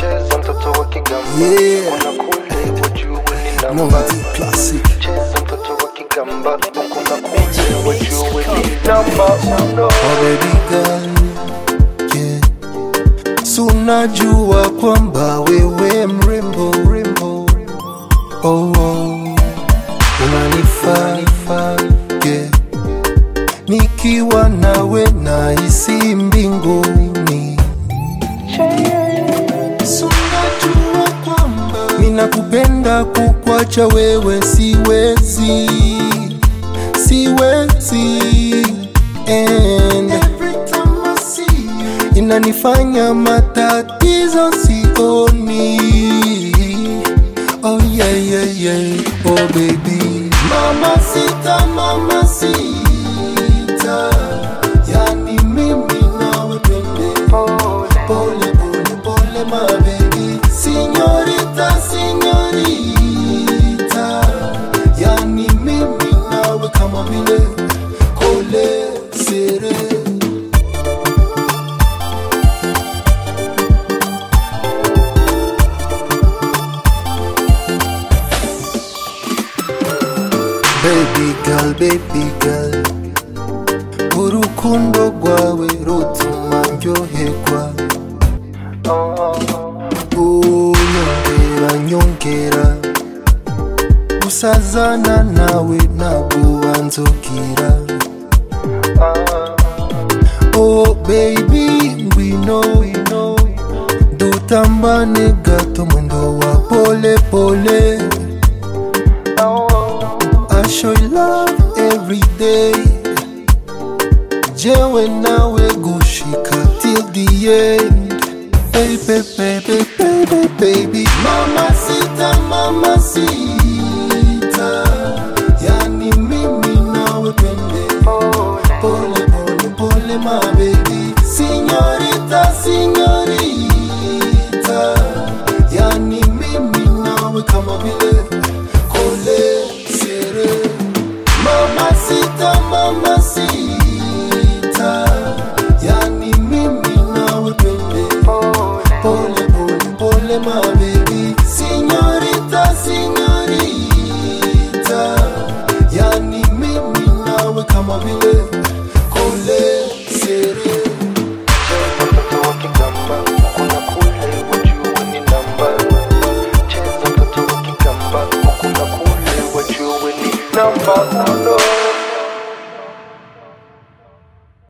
Cheza mtoto wa Kigamba. Yeah. Kuna kule wajue ni namba. Novelty classic. Cheza mtoto wa Kigamba. Kuna kule wajue ni namba. Oh baby girl, yeah. So unajua kwamba wewe mrembo. Oh, unanifaa, yeah. Nikiwa nawe nahisi mbinguni. So unajua kwamba mina kupenda, kukwacha wewe siwezi. And every time I see you, inanifanya matatizo sioni. Oh yeah. Oh baby, mamacita, yani mimi nawe pende. Pole my baby, señorita, yani mimi nawe kama vile kole sere. Baby girl, urukundo rwawe rutuma ndyoherwa. Nyongera usazana nawe nabuba nzokira. Oh baby, ngwino dutambane gato mwendo wa pole. I show you love every day. Jewe nawe gushika till the end. Baby, mamacita, yani mimi nawe pende. Pole my baby, señorita, yani mimi nawe kama vile